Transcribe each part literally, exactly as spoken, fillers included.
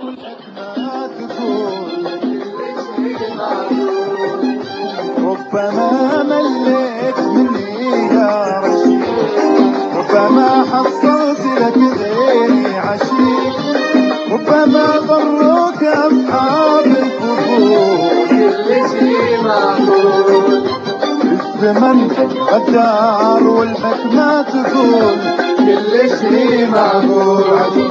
والحكمة تقول ربما مليت مني يا رشيد، ربما حصلت لك غيري عشيق، ربما ضروك أصحاب الفضول. كل شي معقول، الزمن غدار والحكمة تقول كل شي معقول.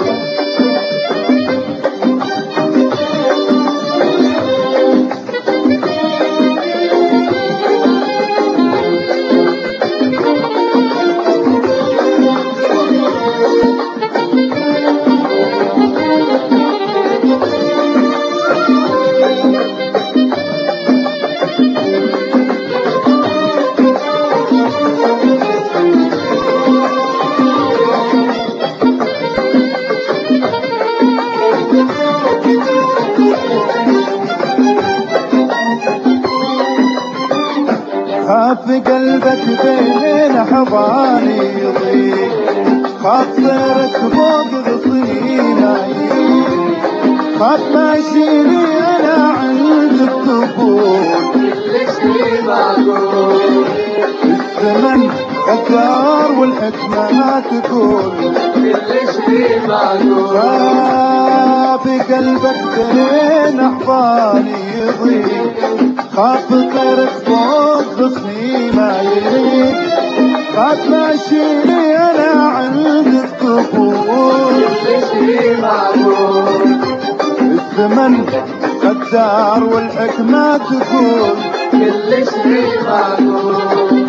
خاف قلبك بين حضاني يضيق، خاف صرت فوق غصني نايم، خاف ماشيني انا عند الطفول. كل شي معقول، الزمن غدار والحكمة ما تقول كل شي معقول. خاف قلبك بين حضاني يضيق، خاف طيرك فوق غصني ما يليق، خاف ماشيني انا عند الطفول. كل شي معقول، الزمن غدار والحكمة تقول كل شي معقول.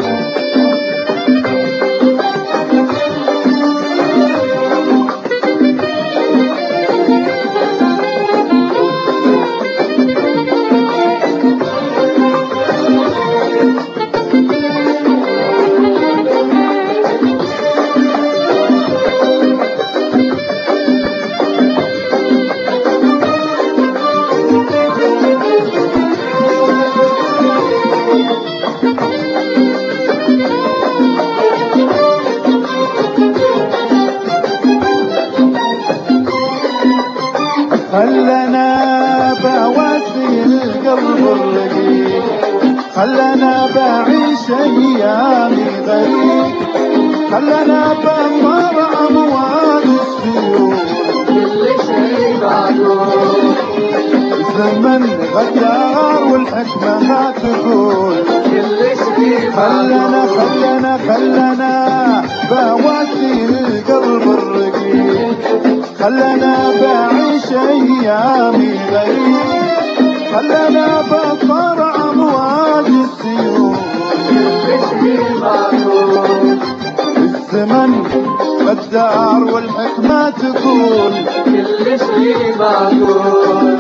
خلنا بواسي القلب الرقيق، خلنا بعيش ايامي غريب، خلنا بمر اموال السيول. كل شي معقول، الزمن غدار والحكمة ما تقول كل شي خلنا معقول. خلنا خلنا بواسي القلب الرقيق، خلنا بعيش ايامي غريب، خلنا بطر امواج السيول. كل شي معقول، الزمن غدار والحكمة تقول كل شي معقول.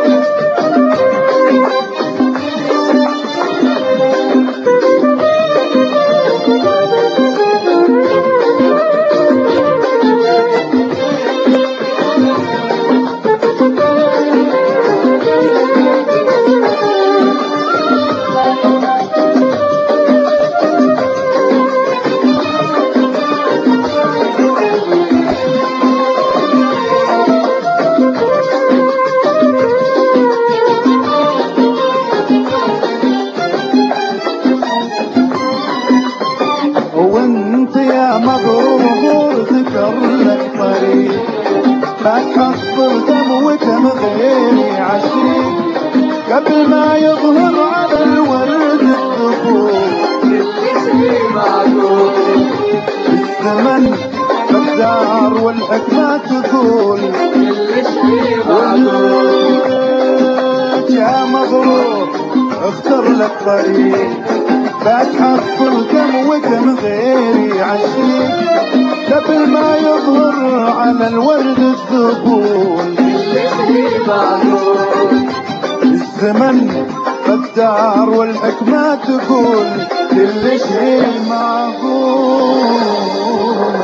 وانت يا مغرور ذكر لك طريق، ما تحصل دموك من غيري عشيق، قبل ما يظهر على الورد الذبول. كل شي معقول، الزمن غدار والحكمة تقول كل شي معقول. وانت يا مغرور اختر لك طريق، لا تحصل دموك من غيري عشيق، قبل ما يظهر على الورد الذبول. كل شي معقول، الزمن غدار والحكمة تقول كل شيء معقول.